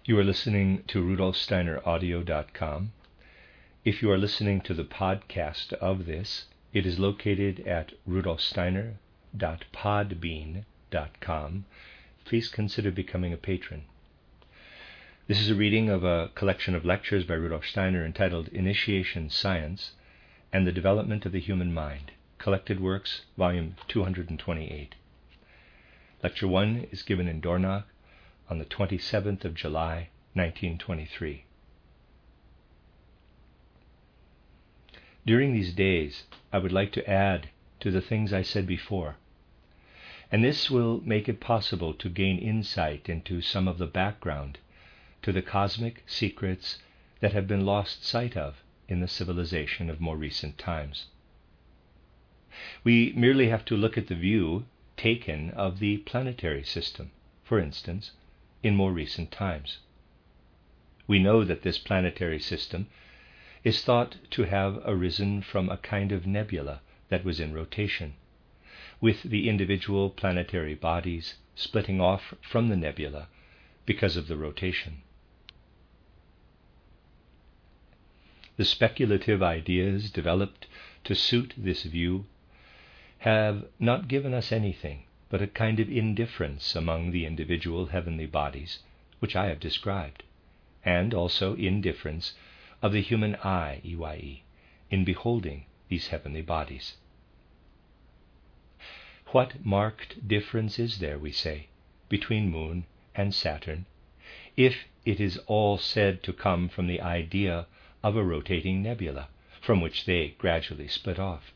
You are listening to RudolfSteinerAudio.com. If you are listening to the podcast of this, it is located at rudolfsteiner.podbean.com. Please consider becoming a patron. This is a reading of a collection of lectures by Rudolf Steiner entitled Initiation Science and the Development of the Human Mind, Collected Works, Volume 228. Lecture 1 is given in Dornach on the 27th of July, 1923. During these days, I would like to add to the things I said before, and this will make it possible to gain insight into some of the background to the cosmic secrets that have been lost sight of in the civilization of more recent times. We merely have to look at the view taken of the planetary system, for instance, in more recent times. We know that this planetary system is thought to have arisen from a kind of nebula that was in rotation, with the individual planetary bodies splitting off from the nebula because of the rotation. The speculative ideas developed to suit this view have not given us anything but a kind of indifference among the individual heavenly bodies, which I have described, and also indifference of the human eye, EYE, in beholding these heavenly bodies. What marked difference is there, we say, between Moon and Saturn, if it is all said to come from the idea of a rotating nebula, from which they gradually split off?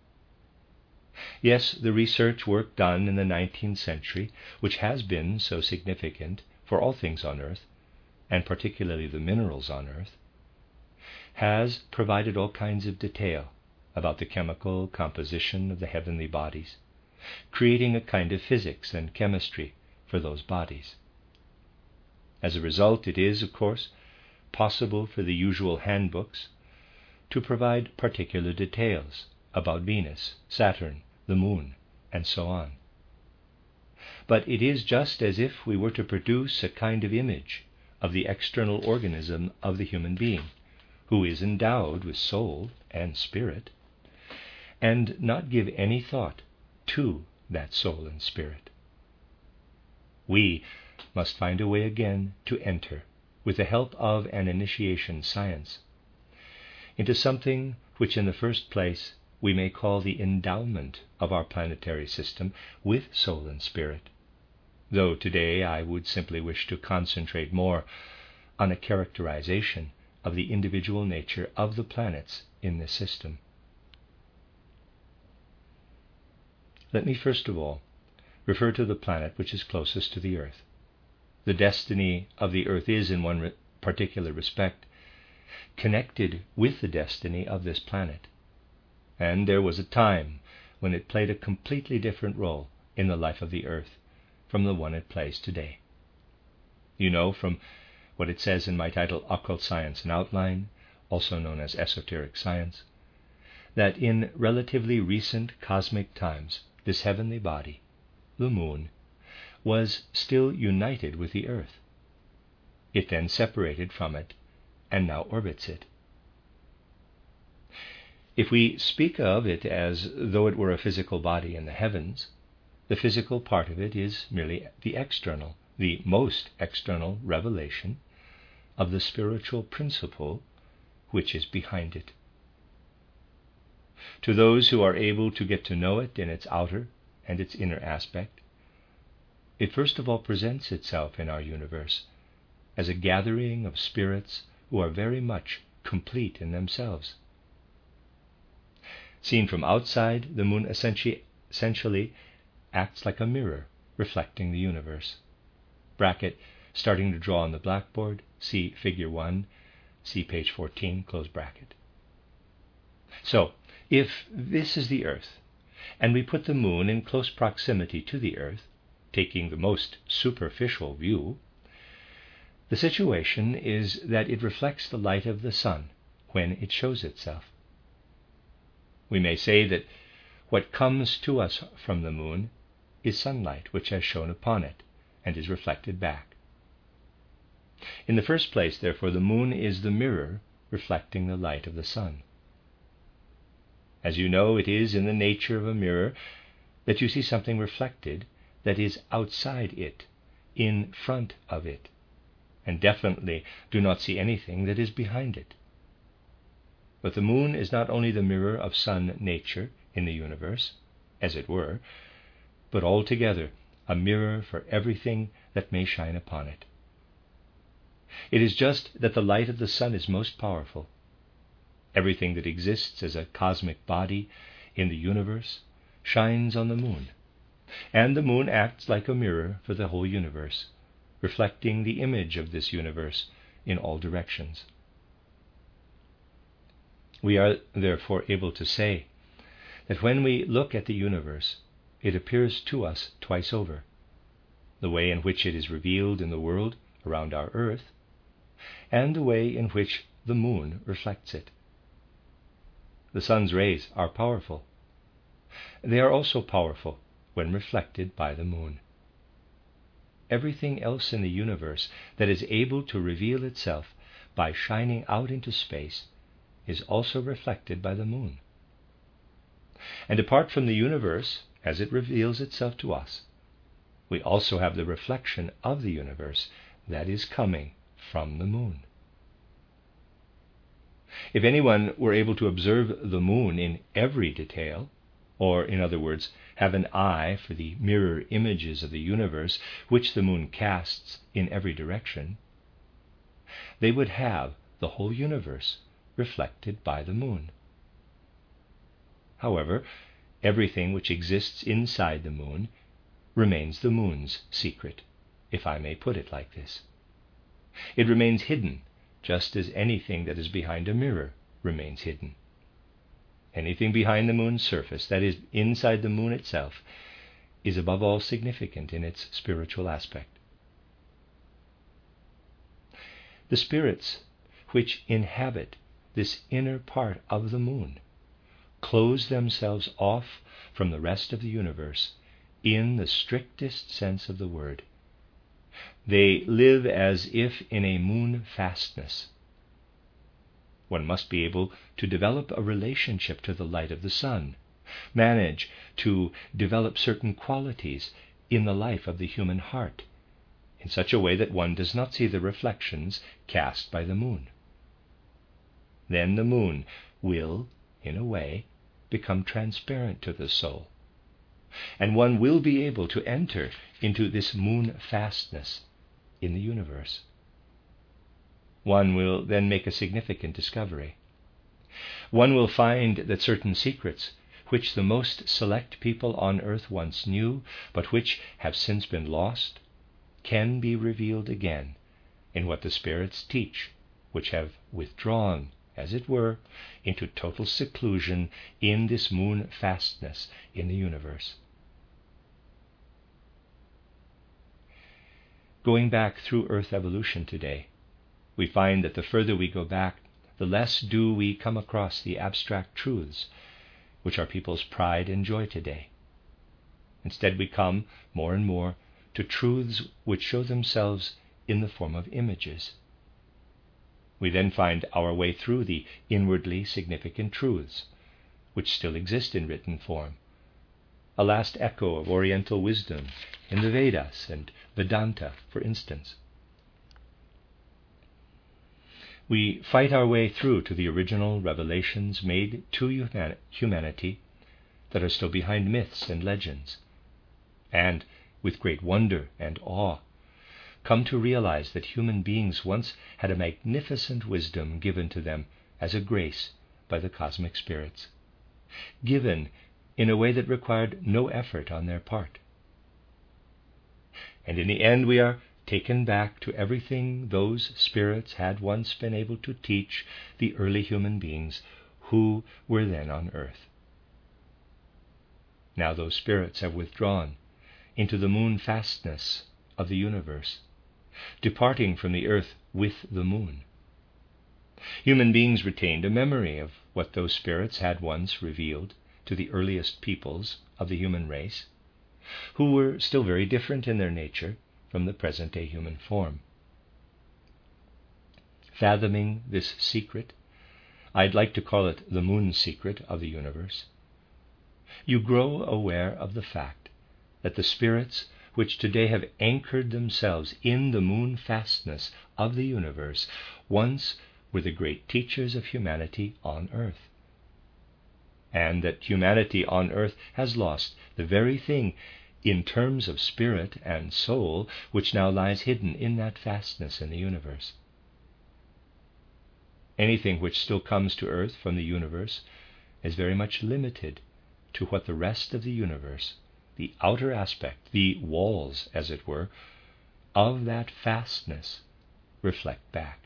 Yes, the research work done in the 19th century, which has been so significant for all things on Earth, and particularly the minerals on Earth, has provided all kinds of detail about the chemical composition of the heavenly bodies, creating a kind of physics and chemistry for those bodies. As a result, it is, of course, possible for the usual handbooks to provide particular details about Venus, Saturn, the Moon, and so on. But it is just as if we were to produce a kind of image of the external organism of the human being, who is endowed with soul and spirit, and not give any thought to that soul and spirit. We must find a way again to enter, with the help of an initiation science, into something which in the first place we may call the endowment of our planetary system with soul and spirit, though today I would simply wish to concentrate more on a characterization of the individual nature of the planets in this system. Let me first of all refer to the planet which is closest to the Earth. The destiny of the Earth is, in one particular respect, connected with the destiny of this planet, and there was a time when it played a completely different role in the life of the Earth from the one it plays today. You know from what it says in my title, Occult Science and Outline, also known as Esoteric Science, that in relatively recent cosmic times, this heavenly body, the Moon, was still united with the Earth. It then separated from it and now orbits it. If we speak of it as though it were a physical body in the heavens, the physical part of it is merely the external, the most external revelation of the spiritual principle which is behind it. To those who are able to get to know it in its outer and its inner aspect, it first of all presents itself in our universe as a gathering of spirits who are very much complete in themselves. Seen from outside, the Moon essentially acts like a mirror reflecting the universe. Bracket, starting to draw on the blackboard, see Figure 1, see page 14, close bracket. So, if this is the Earth, and we put the Moon in close proximity to the Earth, taking the most superficial view, the situation is that it reflects the light of the sun when it shows itself. We may say that what comes to us from the Moon is sunlight which has shone upon it and is reflected back. In the first place, therefore, the moon is the mirror reflecting the light of the sun. As you know, it is in the nature of a mirror that you see something reflected that is outside it, in front of it, and definitely do not see anything that is behind it. But the moon is not only the mirror of sun nature in the universe, as it were, but altogether a mirror for everything that may shine upon it. It is just that the light of the sun is most powerful. Everything that exists as a cosmic body in the universe shines on the moon, and the moon acts like a mirror for the whole universe, reflecting the image of this universe in all directions. We are therefore able to say that when we look at the universe, it appears to us twice over: the way in which it is revealed in the world around our earth, and the way in which the moon reflects it. The sun's rays are powerful. They are also powerful when reflected by the moon. Everything else in the universe that is able to reveal itself by shining out into space is also reflected by the moon. And apart from the universe, as it reveals itself to us, we also have the reflection of the universe that is coming from the moon. If anyone were able to observe the moon in every detail, or in other words, have an eye for the mirror images of the universe which the moon casts in every direction, they would have the whole universe reflected by the moon. However, everything which exists inside the moon remains the moon's secret, if I may put it like this. It remains hidden, just as anything that is behind a mirror remains hidden. Anything behind the moon's surface, that is, inside the moon itself, is above all significant in its spiritual aspect. The spirits which inhabit this inner part of the moon close themselves off from the rest of the universe in the strictest sense of the word. They live as if in a moon fastness. One must be able to develop a relationship to the light of the sun, manage to develop certain qualities in the life of the human heart, in such a way that one does not see the reflections cast by the moon. Then the moon will, in a way, become transparent to the soul, and one will be able to enter into this moon fastness in the universe. One will then make a significant discovery. One will find that certain secrets, which the most select people on earth once knew, but which have since been lost, can be revealed again in what the spirits teach, which have withdrawn, as it were, into total seclusion in this moon fastness in the universe. Going back through Earth evolution today, we find that the further we go back, the less do we come across the abstract truths which are people's pride and joy today. Instead, we come more and more to truths which show themselves in the form of images. We then find our way through the inwardly significant truths, which still exist in written form, a last echo of Oriental wisdom in the Vedas and Vedanta, for instance. We fight our way through to the original revelations made to humanity that are still behind myths and legends, and, with great wonder and awe, come to realize that human beings once had a magnificent wisdom given to them as a grace by the cosmic spirits, given in a way that required no effort on their part. And in the end we are taken back to everything those spirits had once been able to teach the early human beings who were then on earth. Now those spirits have withdrawn into the moon fastness of the universe, departing from the earth with the moon. Human beings retained a memory of what those spirits had once revealed to the earliest peoples of the human race, who were still very different in their nature from the present-day human form. fathoming this secret, I'd like to call it the moon secret of the universe, you grow aware of the fact that the spirits which today have anchored themselves in the moon fastness of the universe once were the great teachers of humanity on earth, and that humanity on earth has lost the very thing in terms of spirit and soul which now lies hidden in that fastness in the universe. Anything which still comes to earth from the universe is very much limited to what the rest of the universe, the outer aspect, the walls, as it were, of that fastness reflect back.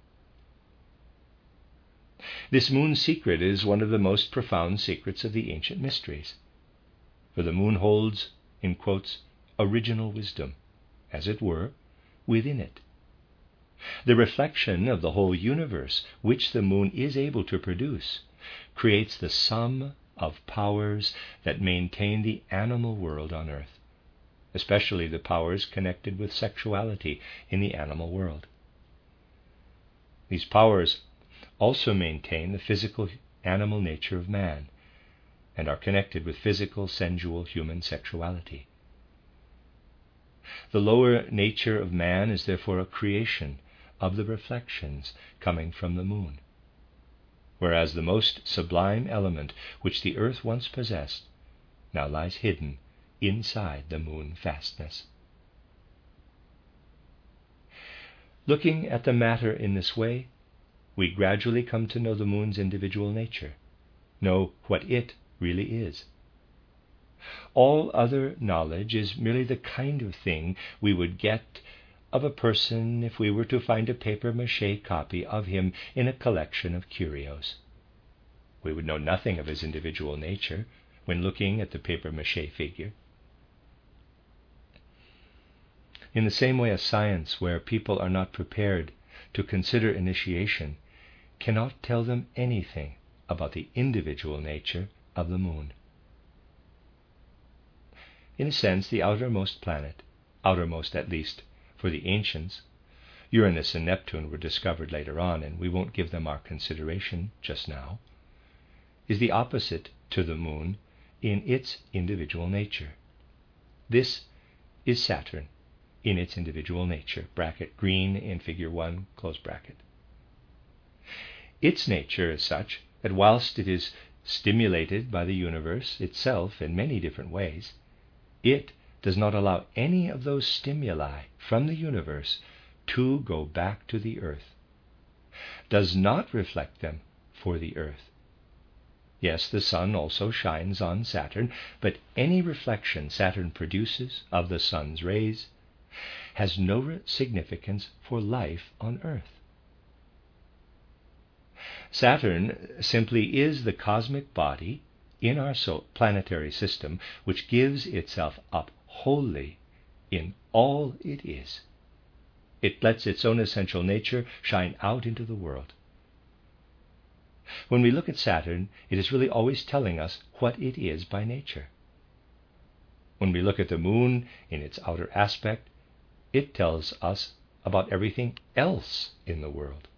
This moon secret is one of the most profound secrets of the ancient mysteries, for the moon holds, in quotes, original wisdom, as it were, within it. The reflection of the whole universe, which the moon is able to produce, creates the sum of powers that maintain the animal world on earth, especially the powers connected with sexuality in the animal world. These powers also maintain the physical animal nature of man, and are connected with physical, sensual, human sexuality. The lower nature of man is therefore a creation of the reflections coming from the moon, whereas the most sublime element which the earth once possessed now lies hidden inside the moon fastness. Looking at the matter in this way, we gradually come to know the moon's individual nature, know what it really is. All other knowledge is merely the kind of thing we would get of a person if we were to find a papier-mâché copy of him in a collection of curios. We would know nothing of his individual nature when looking at the papier-mâché figure. In the same way, a science where people are not prepared to consider initiation cannot tell them anything about the individual nature of the moon. In a sense, the outermost planet, outermost at least for the ancients, Uranus and Neptune were discovered later on, and we won't give them our consideration just now, is the opposite to the moon in its individual nature. This is Saturn in its individual nature, bracket green in figure 1, close bracket. Its nature is such that whilst it is stimulated by the universe itself in many different ways, it does not allow any of those stimuli from the universe to go back to the earth, does not reflect them for the earth. Yes, the sun also shines on Saturn, but any reflection Saturn produces of the sun's rays has no significance for life on earth. Saturn simply is the cosmic body in our planetary system which gives itself up wholly in all it is. It lets its own essential nature shine out into the world. When we look at Saturn, it is really always telling us what it is by nature. When we look at the moon in its outer aspect, it tells us about everything else in the world.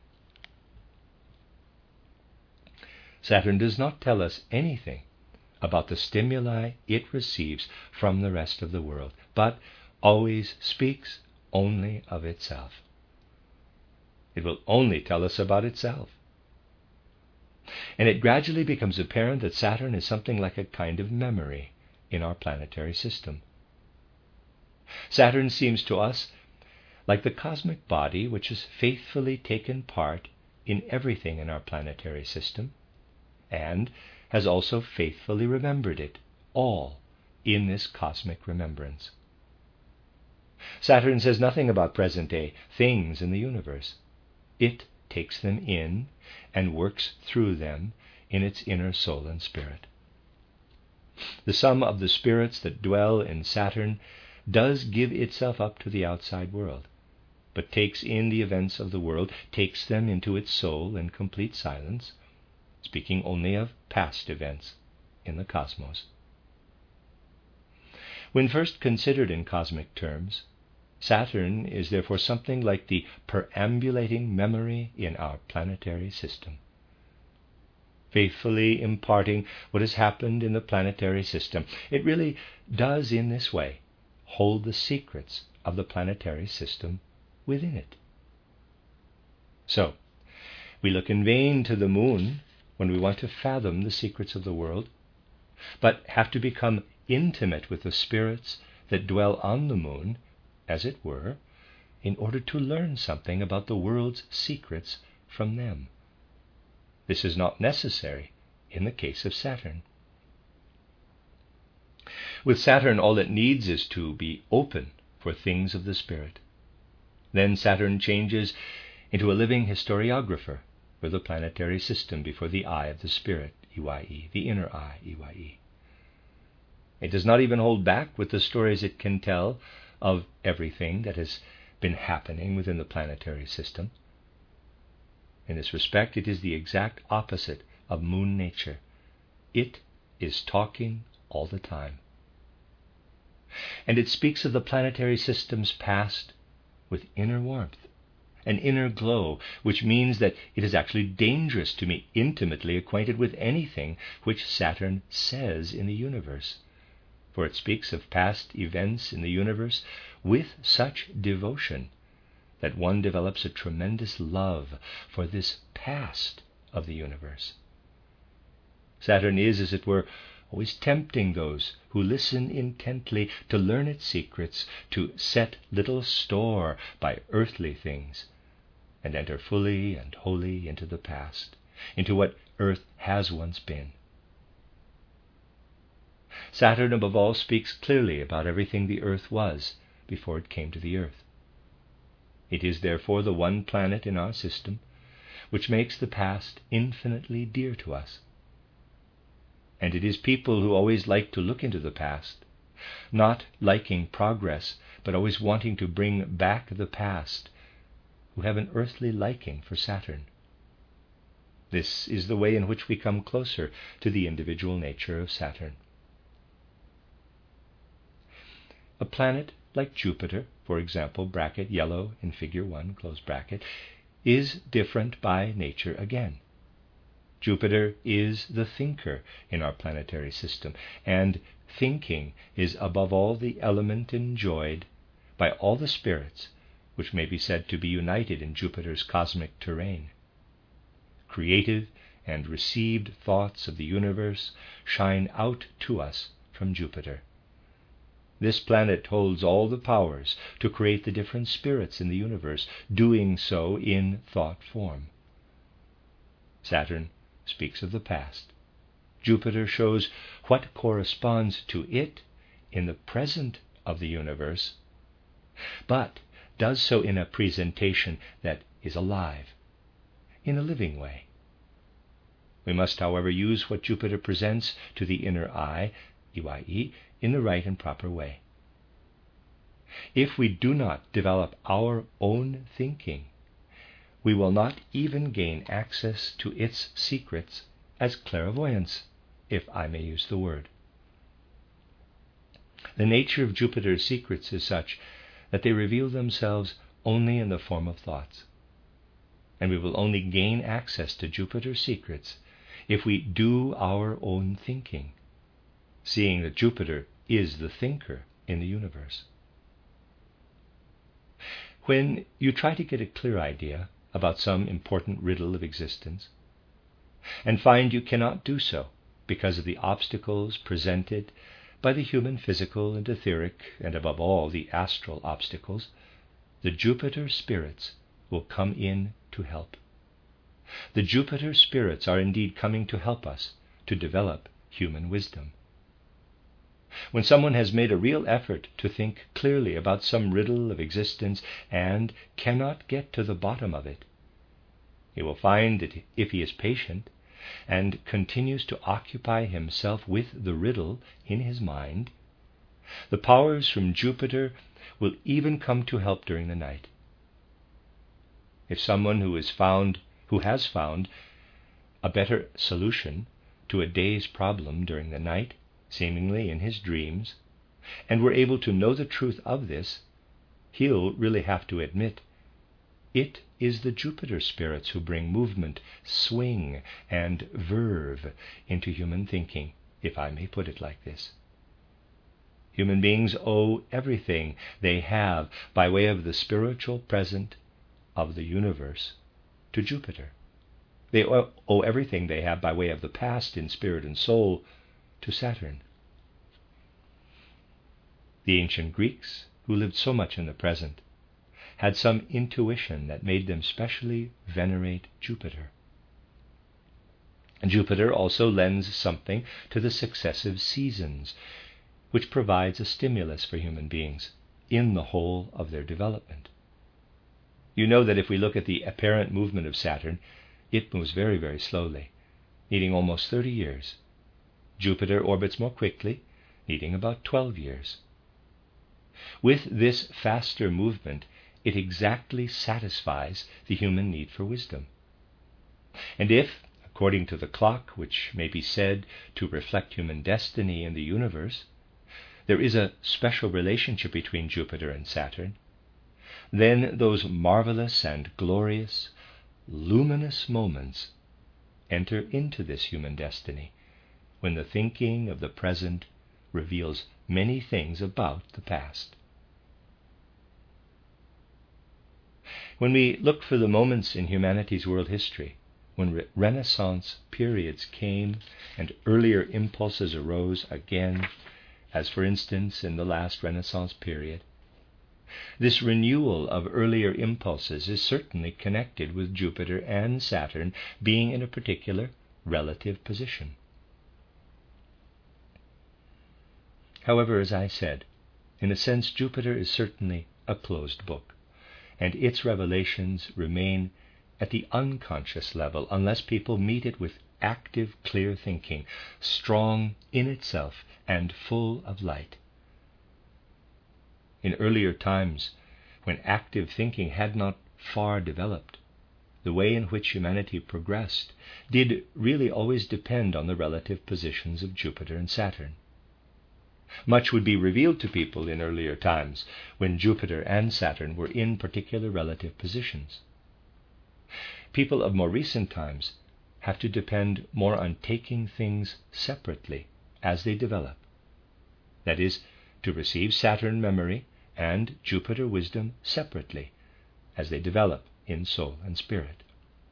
Saturn does not tell us anything about the stimuli it receives from the rest of the world, but always speaks only of itself. It will only tell us about itself. And it gradually becomes apparent that Saturn is something like a kind of memory in our planetary system. Saturn seems to us like the cosmic body which has faithfully taken part in everything in our planetary system, and has also faithfully remembered it all in this cosmic remembrance. Saturn says nothing about present-day things in the universe. It takes them in and works through them in its inner soul and spirit. The sum of the spirits that dwell in Saturn does give itself up to the outside world, but takes in the events of the world, takes them into its soul in complete silence, speaking only of past events in the cosmos. When first considered in cosmic terms, Saturn is therefore something like the perambulating memory in our planetary system, faithfully imparting what has happened in the planetary system. It really does, in this way, hold the secrets of the planetary system within it. So, we look in vain to the moon when we want to fathom the secrets of the world, but have to become intimate with the spirits that dwell on the moon, as it were, in order to learn something about the world's secrets from them. This is not necessary in the case of Saturn. With Saturn, all it needs is to be open for things of the spirit. Then Saturn changes into a living historiographer for the planetary system before the eye of the spirit, EYE, the inner eye, EYE. It does not even hold back with the stories it can tell of everything that has been happening within the planetary system. In this respect, it is the exact opposite of moon nature. It is talking all the time. And it speaks of the planetary system's past with inner warmth, an inner glow, which means that it is actually dangerous to be intimately acquainted with anything which Saturn says in the universe, for it speaks of past events in the universe with such devotion that one develops a tremendous love for this past of the universe. Saturn is, as it were, always tempting those who listen intently to learn its secrets, to set little store by earthly things, and enter fully and wholly into the past, into what earth has once been. Saturn, above all, speaks clearly about everything the earth was before it came to the earth. It is therefore the one planet in our system which makes the past infinitely dear to us. And it is people who always like to look into the past, not liking progress, but always wanting to bring back the past, who have an earthly liking for Saturn. This is the way in which we come closer to the individual nature of Saturn. A planet like Jupiter, for example, bracket yellow in figure 1, close bracket, is different by nature again. Jupiter is the thinker in our planetary system, and thinking is above all the element enjoyed by all the spirits which may be said to be united in Jupiter's cosmic terrain. Creative and received thoughts of the universe shine out to us from Jupiter. This planet holds all the powers to create the different spirits in the universe, doing so in thought form. Saturn speaks of the past. Jupiter shows what corresponds to it in the present of the universe, but does so in a presentation that is alive, in a living way. We must, however, use what Jupiter presents to the inner eye, EYE, in the right and proper way. If we do not develop our own thinking, we will not even gain access to its secrets as clairvoyance, if I may use the word. The nature of Jupiter's secrets is such that they reveal themselves only in the form of thoughts, and we will only gain access to Jupiter's secrets if we do our own thinking, seeing that Jupiter is the thinker in the universe. When you try to get a clear idea about some important riddle of existence, and find you cannot do so because of the obstacles presented by the human physical and etheric, and above all the astral obstacles, the Jupiter spirits will come in to help. The Jupiter spirits are indeed coming to help us to develop human wisdom. When someone has made a real effort to think clearly about some riddle of existence and cannot get to the bottom of it, he will find that if he is patient and continues to occupy himself with the riddle in his mind, the powers from Jupiter will even come to help during the night. If someone who has found a better solution to a day's problem during the night, seemingly in his dreams, and were able to know the truth of this, he'll really have to admit it is the Jupiter spirits who bring movement, swing, and verve into human thinking, if I may put it like this. Human beings owe everything they have by way of the spiritual present of the universe to Jupiter. They owe everything they have by way of the past in spirit and soul to Saturn. The ancient Greeks, who lived so much in the present, had some intuition that made them specially venerate Jupiter. And Jupiter also lends something to the successive seasons, which provides a stimulus for human beings in the whole of their development. You know that if we look at the apparent movement of Saturn, it moves very, very slowly, needing almost 30 years. Jupiter orbits more quickly, needing about 12 years. With this faster movement, it exactly satisfies the human need for wisdom. And if, according to the clock, which may be said to reflect human destiny in the universe, there is a special relationship between Jupiter and Saturn, then those marvelous and glorious, luminous moments enter into this human destiny, when the thinking of the present reveals many things about the past. When we look for the moments in humanity's world history, when Renaissance periods came and earlier impulses arose again, as for instance in the last Renaissance period, this renewal of earlier impulses is certainly connected with Jupiter and Saturn being in a particular relative position. However, as I said, in a sense Jupiter is certainly a closed book, and its revelations remain at the unconscious level unless people meet it with active, clear thinking, strong in itself and full of light. In earlier times, when active thinking had not far developed, the way in which humanity progressed did really always depend on the relative positions of Jupiter and Saturn. Much would be revealed to people in earlier times when Jupiter and Saturn were in particular relative positions. People of more recent times have to depend more on taking things separately as they develop. That is, to receive Saturn memory and Jupiter wisdom separately as they develop in soul and spirit.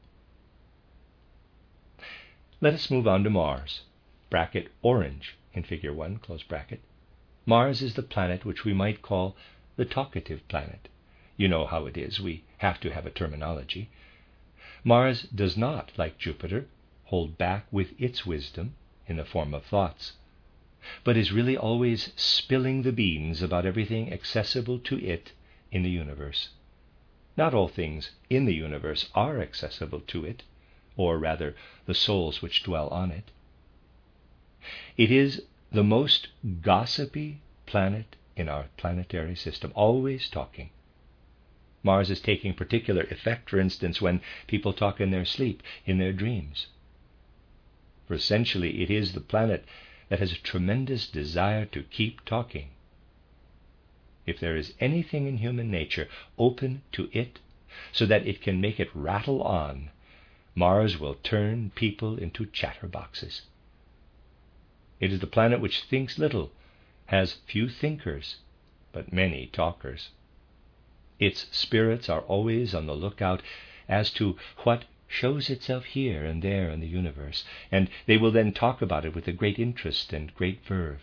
Let us move on to Mars, bracket orange in figure 1, close bracket. Mars is the planet which we might call the talkative planet. You know how it is, we have to have a terminology. Mars does not, like Jupiter, hold back with its wisdom in the form of thoughts, but is really always spilling the beans about everything accessible to it in the universe. Not all things in the universe are accessible to it, or rather the souls which dwell on it. It is the most gossipy planet in our planetary system, always talking. Mars is taking particular effect, for instance, when people talk in their sleep, in their dreams. For essentially it is the planet that has a tremendous desire to keep talking. If there is anything in human nature open to it so that it can make it rattle on, Mars will turn people into chatterboxes. It is the planet which thinks little, has few thinkers, but many talkers. Its spirits are always on the lookout as to what shows itself here and there in the universe, and they will then talk about it with a great interest and great verve.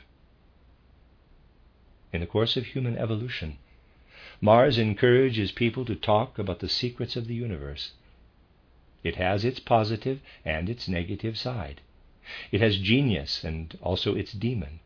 In the course of human evolution, Mars encourages people to talk about the secrets of the universe. It has its positive and its negative side. It has genius and also its demon.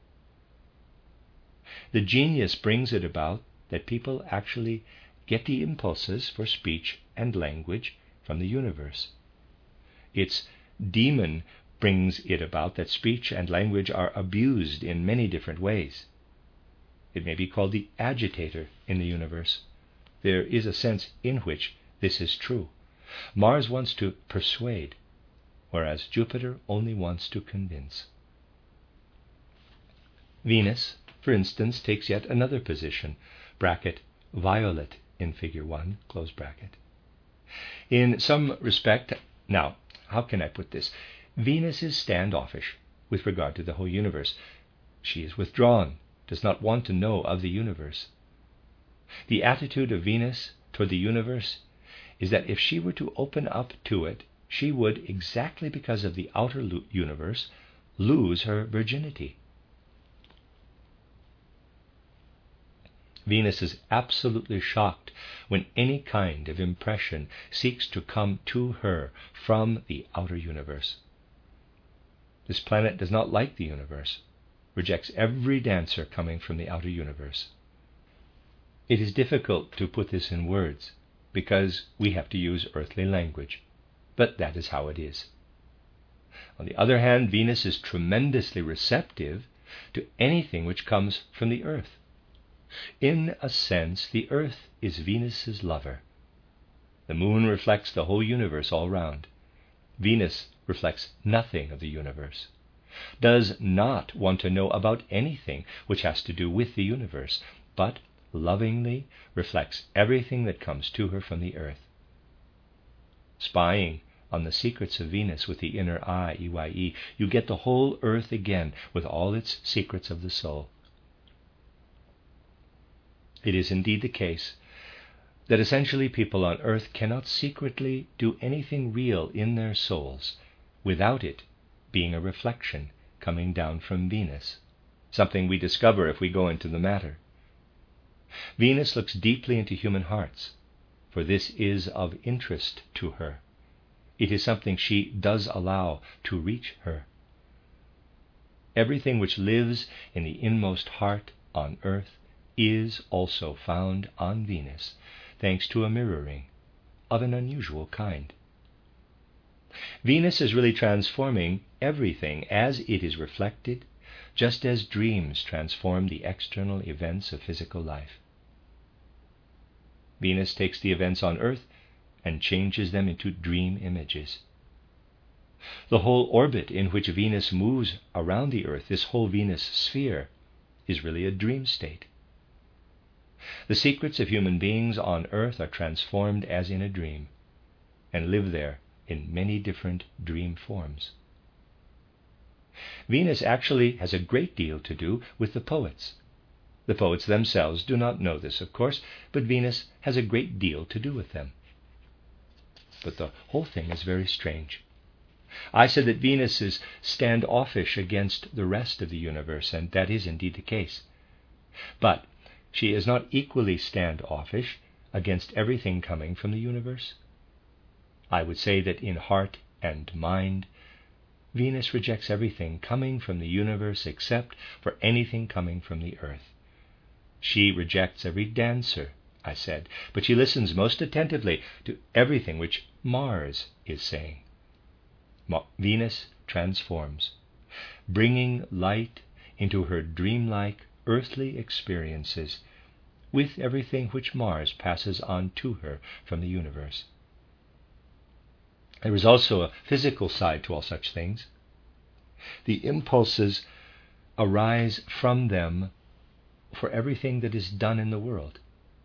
The genius brings it about that people actually get the impulses for speech and language from the universe. Its demon brings it about that speech and language are abused in many different ways. It may be called the agitator in the universe. There is a sense in which this is true. Mars wants to persuade, whereas Jupiter only wants to convince. Venus, for instance, takes yet another position, bracket violet in figure 1, close bracket. In some respect, now, how can I put this? Venus is standoffish with regard to the whole universe. She is withdrawn, does not want to know of the universe. The attitude of Venus toward the universe is that if she were to open up to it, she would, exactly because of the outer universe, lose her virginity. Venus is absolutely shocked when any kind of impression seeks to come to her from the outer universe. This planet does not like the universe, rejects every dancer coming from the outer universe. It is difficult to put this in words because we have to use earthly language, but that is how it is. On the other hand, Venus is tremendously receptive to anything which comes from the earth. In a sense, the earth is Venus's lover. The moon reflects the whole universe all round. Venus reflects nothing of the universe, does not want to know about anything which has to do with the universe, but lovingly reflects everything that comes to her from the earth. Spying on the secrets of Venus with the inner eye, EYE, you get the whole earth again with all its secrets of the soul. It is indeed the case that essentially people on earth cannot secretly do anything real in their souls without it being a reflection coming down from Venus, something we discover if we go into the matter. Venus looks deeply into human hearts, for this is of interest to her. It is something she does allow to reach her. Everything which lives in the inmost heart on earth is also found on Venus, thanks to a mirroring of an unusual kind. Venus is really transforming everything as it is reflected, just as dreams transform the external events of physical life. Venus takes the events on earth and changes them into dream images. The whole orbit in which Venus moves around the earth, this whole Venus sphere, is really a dream state. The secrets of human beings on earth are transformed as in a dream and live there in many different dream forms. Venus actually has a great deal to do with the poets. The poets themselves do not know this, of course, but Venus has a great deal to do with them. But the whole thing is very strange. I said that Venus is standoffish against the rest of the universe, and that is indeed the case. But she is not equally standoffish against everything coming from the universe. I would say that in heart and mind, Venus rejects everything coming from the universe except for anything coming from the earth. She rejects every dancer, I said, but she listens most attentively to everything which Mars is saying. Venus transforms, bringing light into her dreamlike earthly experiences with everything which Mars passes on to her from the universe. There is also a physical side to all such things. The impulses arise from them for everything that is done in the world,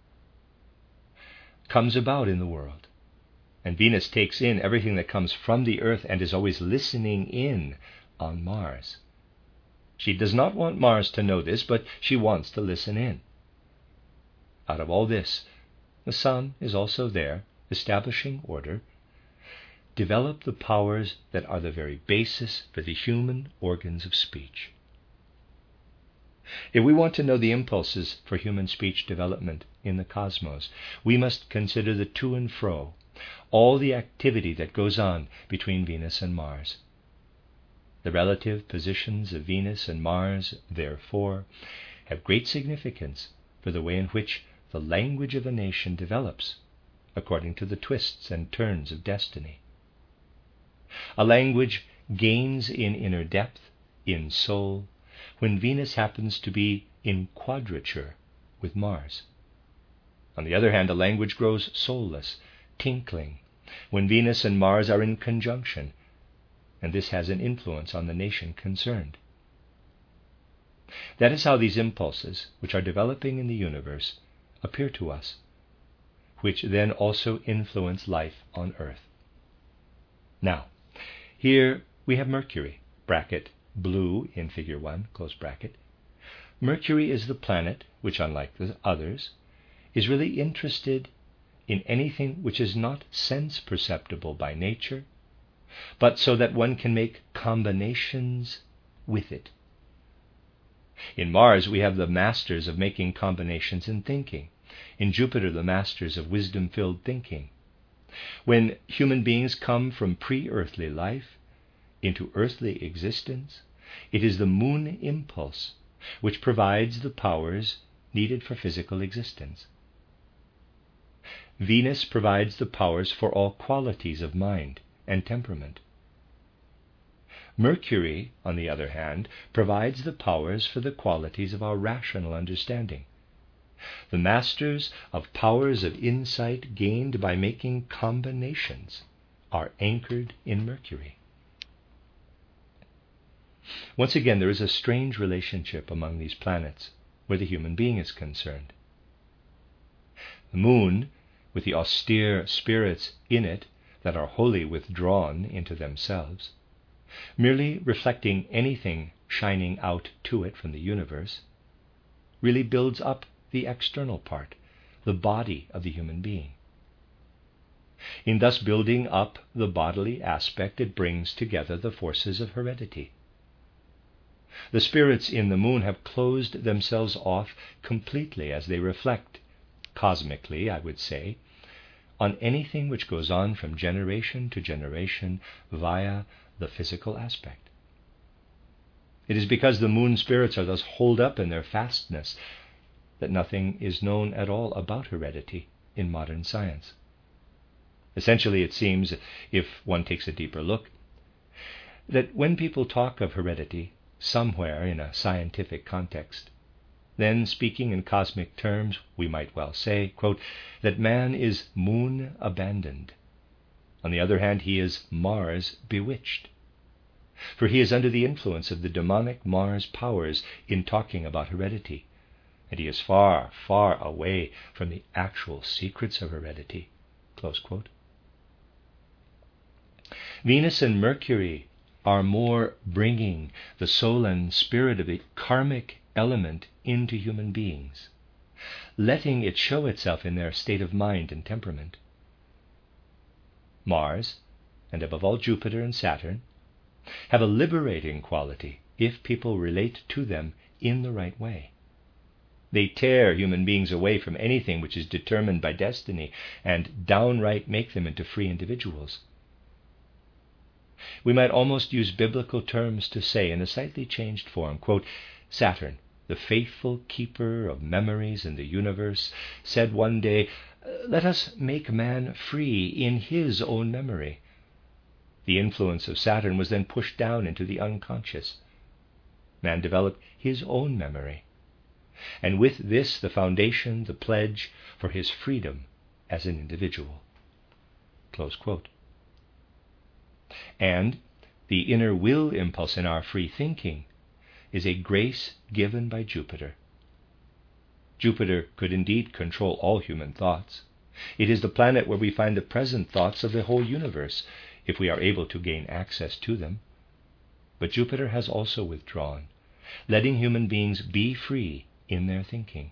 comes about in the world. And Venus takes in everything that comes from the earth and is always listening in on Mars. She does not want Mars to know this, but she wants to listen in. Out of all this, the sun is also there, establishing order. Develop the powers that are the very basis for the human organs of speech. If we want to know the impulses for human speech development in the cosmos, we must consider the to and fro, all the activity that goes on between Venus and Mars. The relative positions of Venus and Mars, therefore, have great significance for the way in which the language of a nation develops according to the twists and turns of destiny. A language gains in inner depth, in soul, when Venus happens to be in quadrature with Mars. On the other hand, a language grows soulless, tinkling, when Venus and Mars are in conjunction, and this has an influence on the nation concerned. That is how these impulses, which are developing in the universe, appear to us, which then also influence life on earth. Now, here we have Mercury, bracket blue in figure 1, close bracket. Mercury is the planet which, unlike the others, is really interested in anything which is not sense perceptible by nature, but so that one can make combinations with it. In Mars, we have the masters of making combinations in thinking. In Jupiter, the masters of wisdom-filled thinking. When human beings come from pre-earthly life into earthly existence, it is the moon impulse which provides the powers needed for physical existence. Venus provides the powers for all qualities of mind and temperament. Mercury, on the other hand, provides the powers for the qualities of our rational understanding. The masters of powers of insight gained by making combinations are anchored in Mercury. Once again, there is a strange relationship among these planets where the human being is concerned. The moon, with the austere spirits in it that are wholly withdrawn into themselves, merely reflecting anything shining out to it from the universe, really builds up the external part, the body of the human being. In thus building up the bodily aspect, it brings together the forces of heredity. The spirits in the moon have closed themselves off completely as they reflect, cosmically, I would say, on anything which goes on from generation to generation via the physical aspect. It is because the moon spirits are thus holed up in their fastness that nothing is known at all about heredity in modern science. Essentially, it seems, if one takes a deeper look, that when people talk of heredity somewhere in a scientific context, then, speaking in cosmic terms, we might well say, quote, that man is moon abandoned. On the other hand, he is Mars bewitched. For he is under the influence of the demonic Mars powers in talking about heredity, and he is far, far away from the actual secrets of heredity. Close quote. Venus and Mercury are more bringing the soul and spirit of the karmic element into human beings, letting it show itself in their state of mind and temperament. Mars, and above all Jupiter and Saturn, have a liberating quality if people relate to them in the right way. They tear human beings away from anything which is determined by destiny and downright make them into free individuals. We might almost use biblical terms to say, in a slightly changed form, quote, Saturn, the faithful keeper of memories in the universe, said one day, "Let us make man free in his own memory." The influence of Saturn was then pushed down into the unconscious. Man developed his own memory, and with this the foundation, the pledge for his freedom as an individual. Close quote. And the inner will impulse in our free thinking is a grace given by Jupiter. Jupiter could indeed control all human thoughts. It is the planet where we find the present thoughts of the whole universe, if we are able to gain access to them. But Jupiter has also withdrawn, letting human beings be free in their thinking.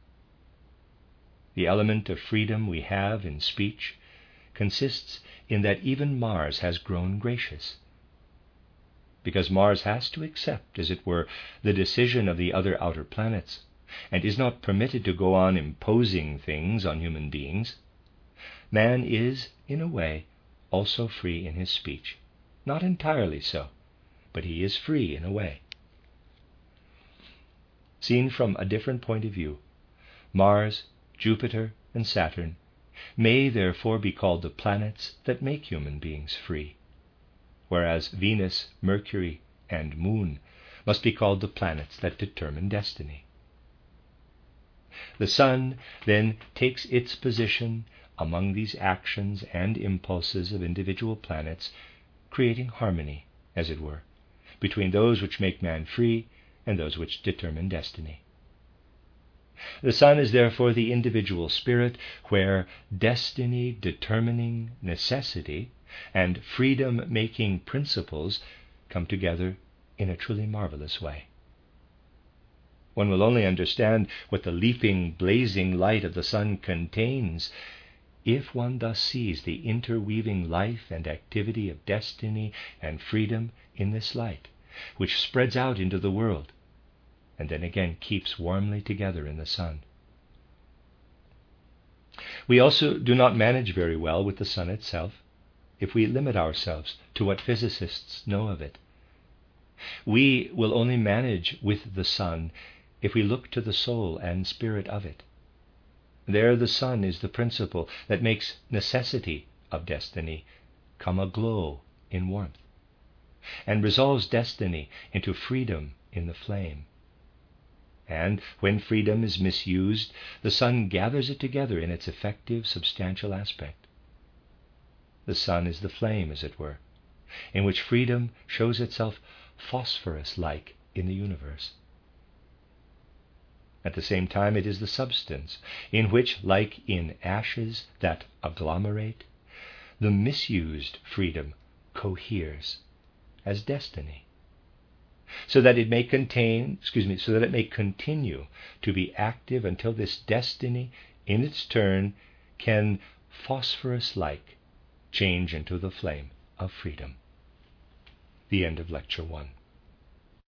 The element of freedom we have in speech consists in that even Mars has grown gracious. Because Mars has to accept, as it were, the decision of the other outer planets, and is not permitted to go on imposing things on human beings, man is, in a way, also free in his speech. Not entirely so, but he is free in a way. Seen from a different point of view, Mars, Jupiter, and Saturn may therefore be called the planets that make human beings free, whereas Venus, Mercury, and Moon must be called the planets that determine destiny. The Sun then takes its position among these actions and impulses of individual planets, creating harmony, as it were, between those which make man free and those which determine destiny. The sun is therefore the individual spirit where destiny determining necessity and freedom making principles come together in a truly marvelous way. One will only understand what the leaping, blazing light of the sun contains if one thus sees the interweaving life and activity of destiny and freedom in this light, which spreads out into the world and then again keeps warmly together in the sun. We also do not manage very well with the sun itself if we limit ourselves to what physicists know of it. We will only manage with the sun if we look to the soul and spirit of it. There the sun is the principle that makes necessity of destiny come aglow in warmth, and resolves destiny into freedom in the flame. And when freedom is misused, the sun gathers it together in its effective, substantial aspect. The sun is the flame, as it were, in which freedom shows itself phosphorus-like in the universe. At the same time, it is the substance in which, like in ashes that agglomerate, the misused freedom coheres as destiny, so that it may continue to be active until this destiny, in its turn, can phosphorus-like change into the flame of freedom. The end of Lecture 1.